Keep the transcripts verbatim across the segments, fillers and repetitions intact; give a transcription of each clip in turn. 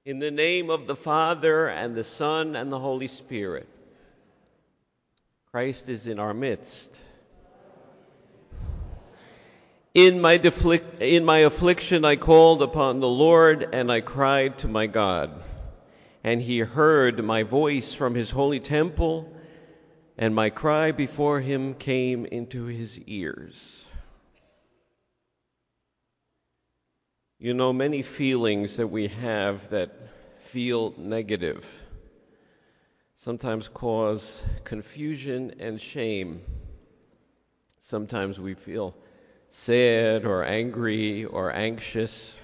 In the name of the Father, and the Son, and the Holy Spirit. Christ is in our midst. In my, deflic- in my affliction I called upon the Lord, and I cried to my God. And he heard my voice from his holy temple, and my cry before him came into his ears. You know, many feelings that we have that feel negative sometimes cause confusion and shame. Sometimes we feel sad or angry or anxious.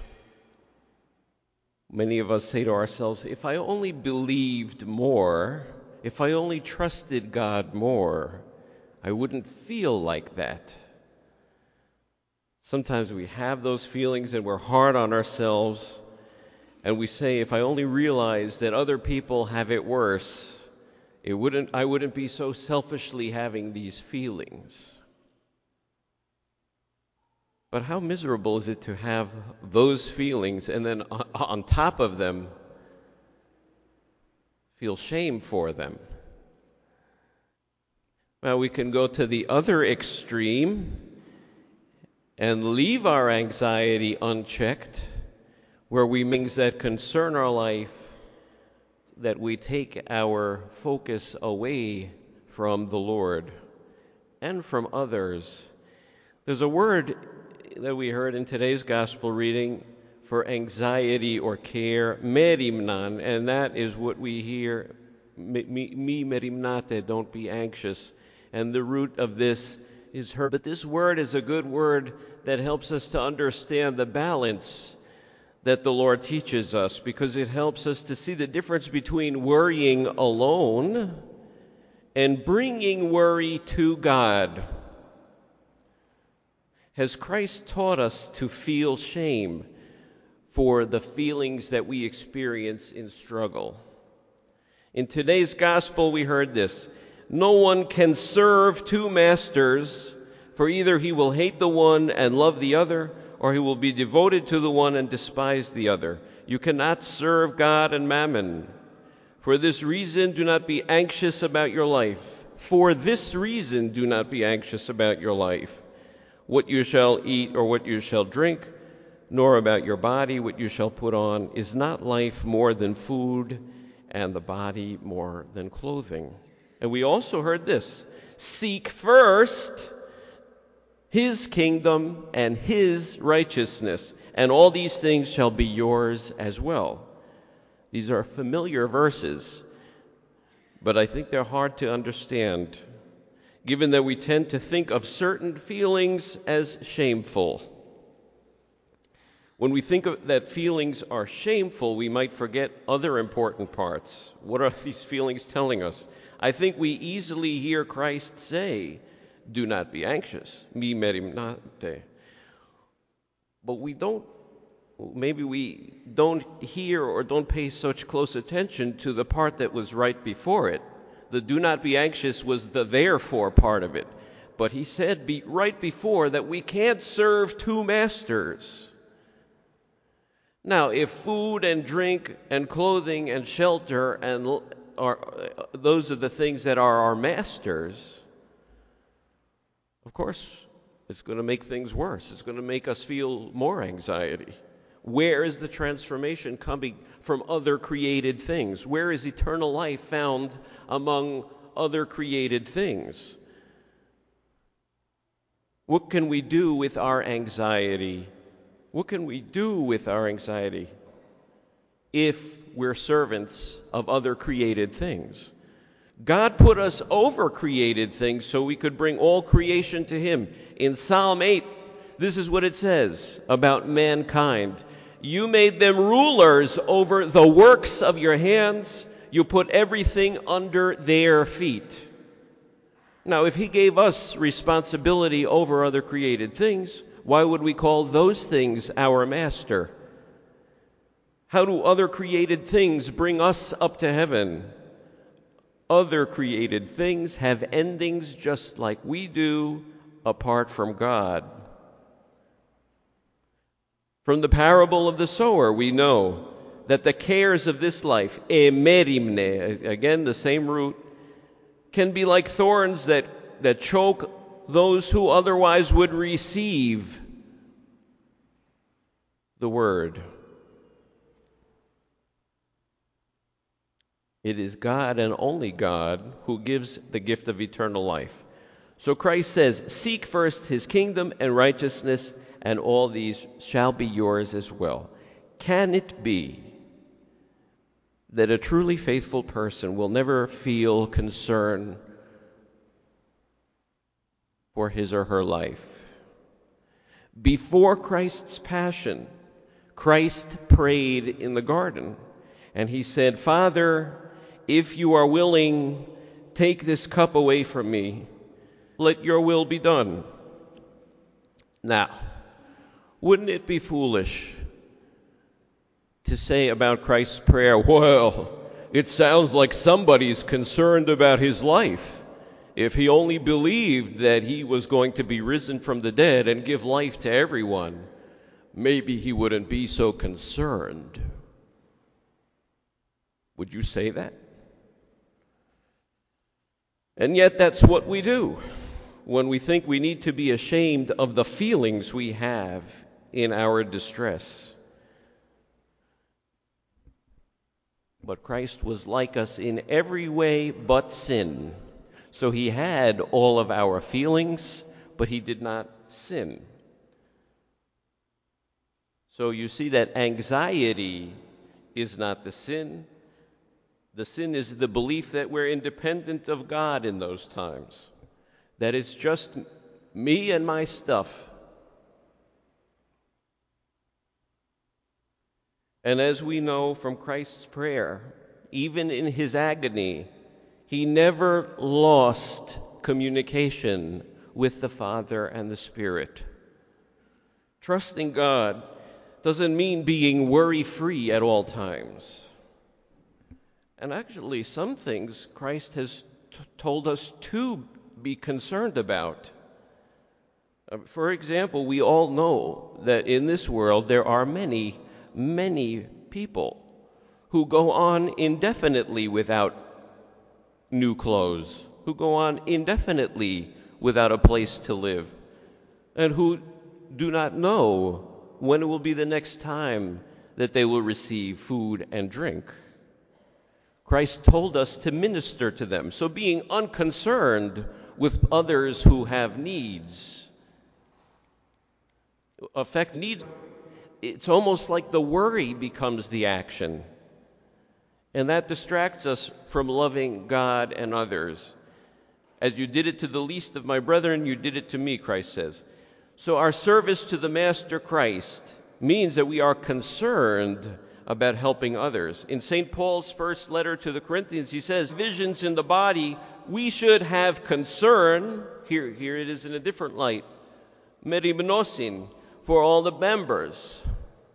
Many of us say to ourselves, if I only believed more, if I only trusted God more, I wouldn't feel like that. Sometimes we have those feelings and we're hard on ourselves, and we say, if I only realized that other people have it worse, it wouldn't, I wouldn't be so selfishly having these feelings. But how miserable is it to have those feelings and then on top of them feel shame for them? Well, we can go to the other extreme and leave our anxiety unchecked, where we make things that concern our life, that we take our focus away from the Lord and from others. There's a word that we heard in today's gospel reading for anxiety or care, merimnan, and that is what we hear, mi merimnate, don't be anxious. And the root of this is her. But this word is a good word that helps us to understand the balance that the Lord teaches us, because it helps us to see the difference between worrying alone and bringing worry to God. Has Christ taught us to feel shame for the feelings that we experience in struggle? In today's gospel, we heard this: no one can serve two masters, for either he will hate the one and love the other, or he will be devoted to the one and despise the other. You cannot serve God and mammon. For this reason, do not be anxious about your life. For this reason, do not be anxious about your life, what you shall eat or what you shall drink, nor about your body, what you shall put on. Is not life more than food, and the body more than clothing? And we also heard this: seek first his kingdom and his righteousness, and all these things shall be yours as well. These are familiar verses, but I think they're hard to understand, given that we tend to think of certain feelings as shameful. When we think of that feelings are shameful, we might forget other important parts. What are these feelings telling us? I think we easily hear Christ say, do not be anxious, mi merimnate. But we don't, maybe we don't hear or don't pay such close attention to the part that was right before it. The do not be anxious was the therefore part of it. But he said be, right before that we can't serve two masters. Now, if food and drink and clothing and shelter and are, those are the things that are our masters, of course, it's going to make things worse. It's going to make us feel more anxiety. Where is the transformation coming from other created things? Where is eternal life found among other created things? What can we do with our anxiety? What can we do with our anxiety if we're servants of other created things? God put us over created things so we could bring all creation to him. In Psalm eight, this is what it says about mankind. You made them rulers over the works of your hands. You put everything under their feet. Now, if he gave us responsibility over other created things, why would we call those things our master? How do other created things bring us up to heaven? Other created things have endings just like we do apart from God. From the parable of the sower, we know that the cares of this life, emerimne, again the same root, can be like thorns that, that choke those who otherwise would receive the word. It is God and only God who gives the gift of eternal life. So Christ says, seek first his kingdom and righteousness, and all these shall be yours as well. Can it be that a truly faithful person will never feel concern for his or her life? Before Christ's passion, Christ prayed in the garden, and he said, Father, if you are willing, take this cup away from me. Let your will be done. Now, wouldn't it be foolish to say about Christ's prayer, well, it sounds like somebody's concerned about his life. If he only believed that he was going to be risen from the dead and give life to everyone, maybe he wouldn't be so concerned. Would you say that? And yet that's what we do when we think we need to be ashamed of the feelings we have in our distress. But Christ was like us in every way but sin. So he had all of our feelings, but he did not sin. So you see that anxiety is not the sin. The sin is the belief that we're independent of God in those times, that it's just me and my stuff. And as we know from Christ's prayer, even in his agony, he never lost communication with the Father and the Spirit. Trusting God doesn't mean being worry-free at all times. And actually, some things Christ has t- told us to be concerned about. Uh, for example, we all know that in this world there are many, many people who go on indefinitely without new clothes, who go on indefinitely without a place to live, and who do not know when it will be the next time that they will receive food and drink. Christ told us to minister to them. So being unconcerned with others who have needs affects needs. It's almost like the worry becomes the action. And that distracts us from loving God and others. As you did it to the least of my brethren, you did it to me, Christ says. So our service to the Master Christ means that we are concerned about helping others. In Saint Paul's first letter to the Corinthians, he says, visions in the body, we should have concern, here, here it is in a different light, merimnosin, for all the members.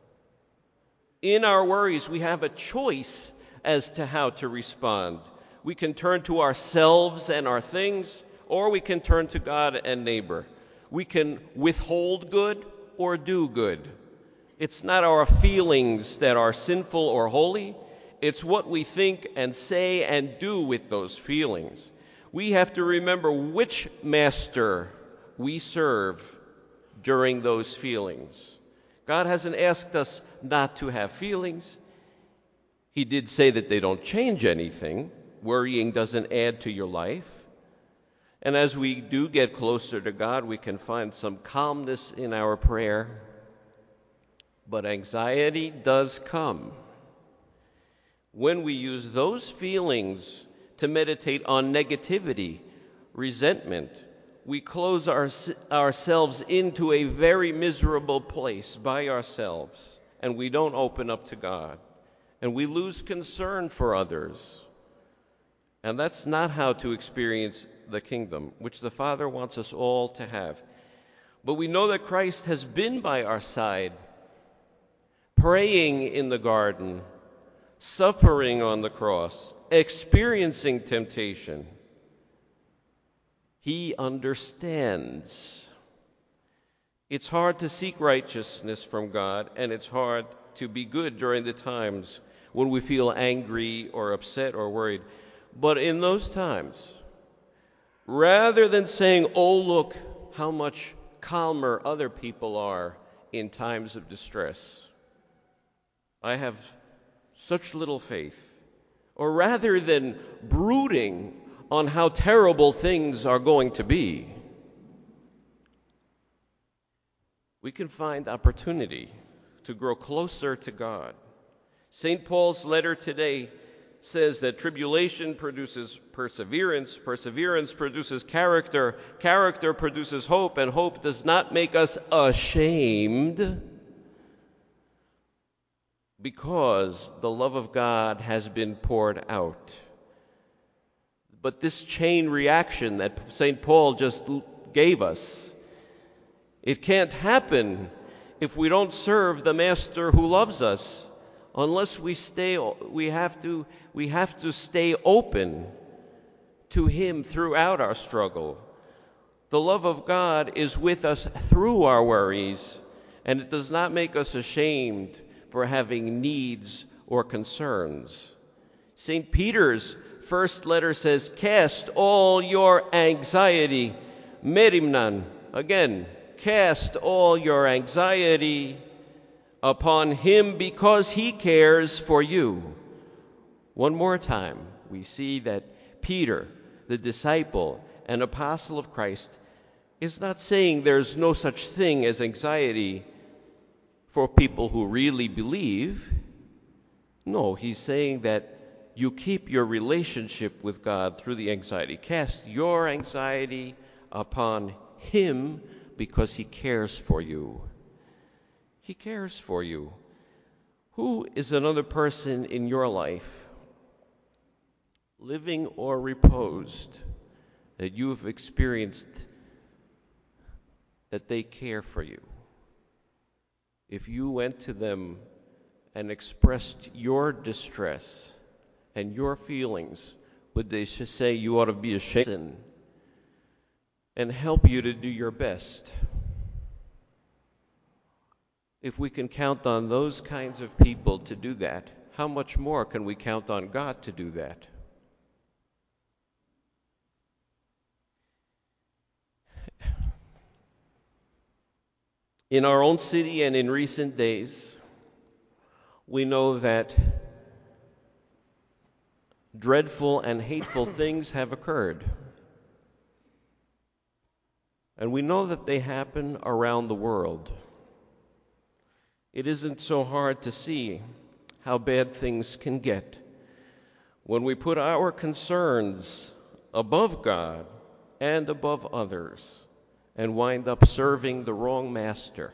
In our worries, we have a choice as to how to respond. We can turn to ourselves and our things, or we can turn to God and neighbor. We can withhold good or do good. It's not our feelings that are sinful or holy. It's what we think and say and do with those feelings. We have to remember which master we serve during those feelings. God hasn't asked us not to have feelings. He did say that they don't change anything. Worrying doesn't add to your life. And as we do get closer to God, we can find some calmness in our prayer. But anxiety does come when we use those feelings to meditate on negativity, resentment. We close our, ourselves into a very miserable place by ourselves, and we don't open up to God, and we lose concern for others. And that's not how to experience the kingdom, which the Father wants us all to have. But we know that Christ has been by our side, praying in the garden, suffering on the cross, experiencing temptation. He understands. It's hard to seek righteousness from God, and it's hard to be good during the times when we feel angry or upset or worried. But in those times, rather than saying, oh, look how much calmer other people are in times of distress, I have such little faith, or rather than brooding on how terrible things are going to be, we can find opportunity to grow closer to God. Saint Paul's letter today says that tribulation produces perseverance, perseverance produces character, character produces hope, and hope does not make us ashamed, because the love of God has been poured out. But this chain reaction that Saint Paul just gave us, it can't happen if we don't serve the Master who loves us, unless we stay, we have to, we have to stay open to Him throughout our struggle. The love of God is with us through our worries, and it does not make us ashamed for having needs or concerns. Saint Peter's first letter says, cast all your anxiety, merimnan, again, cast all your anxiety upon Him because He cares for you. One more time, we see that Peter, the disciple and apostle of Christ, is not saying there's no such thing as anxiety for people who really believe. No, he's saying that you keep your relationship with God through the anxiety. Cast your anxiety upon Him because He cares for you. He cares for you. Who is another person in your life, living or reposed, that you have experienced that they care for you? If you went to them and expressed your distress and your feelings, would they say you ought to be ashamed and help you to do your best? If we can count on those kinds of people to do that, how much more can we count on God to do that? In our own city and in recent days, we know that dreadful and hateful things have occurred. And we know that they happen around the world. It isn't so hard to see how bad things can get when we put our concerns above God and above others and wind up serving the wrong master.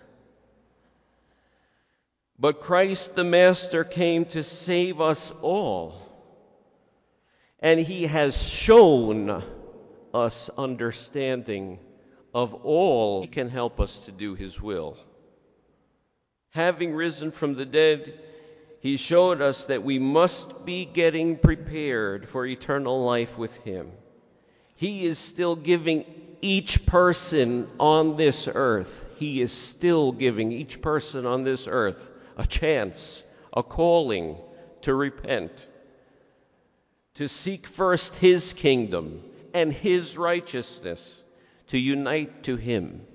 But Christ the Master came to save us all, and He has shown us understanding of all He can help us to do His will. Having risen from the dead, He showed us that we must be getting prepared for eternal life with Him. He is still giving each person on this earth, He is still giving each person on this earth a chance, a calling to repent, to seek first His kingdom and His righteousness, to unite to Him.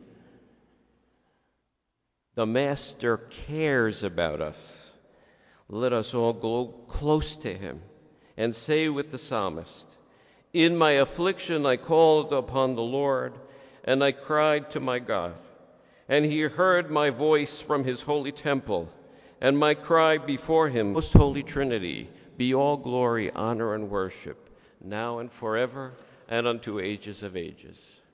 The Master cares about us. Let us all go close to Him and say with the psalmist, in my affliction I called upon the Lord, and I cried to my God. And He heard my voice from His holy temple, and my cry before Him. Most Holy Trinity, be all glory, honor, and worship, now and forever, and unto ages of ages.